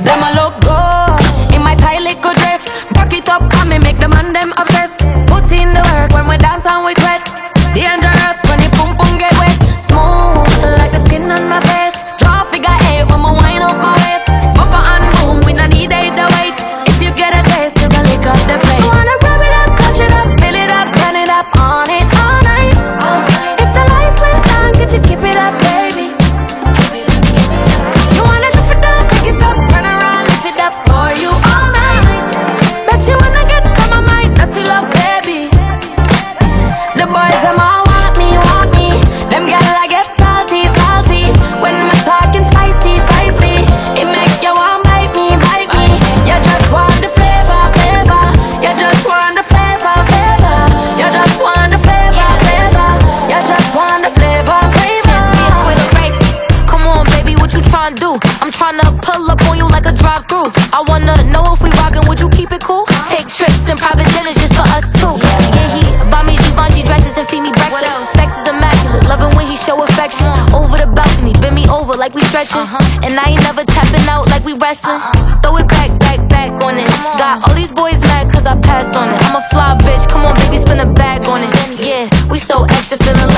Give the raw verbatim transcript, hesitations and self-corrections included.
Them a look good in my tight little dress. Rock it up, come and make the man them obsessed. Put in the work when we dance and we sweat. Dangerous when the pum pum get wet. Smooth like the skin on my face. Draw figure eight when we wind up my waist. Bumper and boom, we no need eight to wait. If you get a taste, you can lick up the place. You wanna rub it up, touch it up, fill it up, turn it up, on it all night. All night. If the lights went down, could you keep it up, baby? Keep it up, keep it up. You wanna drop it down, pick it up, turn around, lift it up for you all night. Bet you wanna get some of my dirty love, baby. The boys them all want me, want me. Them gyal I get salty, salty. When I'm talking spicy, spicy, it make you want bite me, bite me. You just want the flavor, flavor. You just want the flavor, flavor. You just want the flavor, flavor. You just want the flavor, flavor. She see it with a rape. Come on, baby, what you tryna do? I'm tryna pull up on you like a drive-through. I wanna know if we rockin', would you keep it cool? Take trips and private dinners just for us two. Yeah, he buy me Givenchy dresses and feed me breakfast. Sex is immaculate, loving when he show affection. Over the balcony, bend me over like we stretching. And I ain't never tapping out like we wrestling. Throw it back, back, back on it. Got all these boys mad cause I passed on it. I'm a fly bitch, come on baby, spin a bag on it. Yeah, we so extra, feeling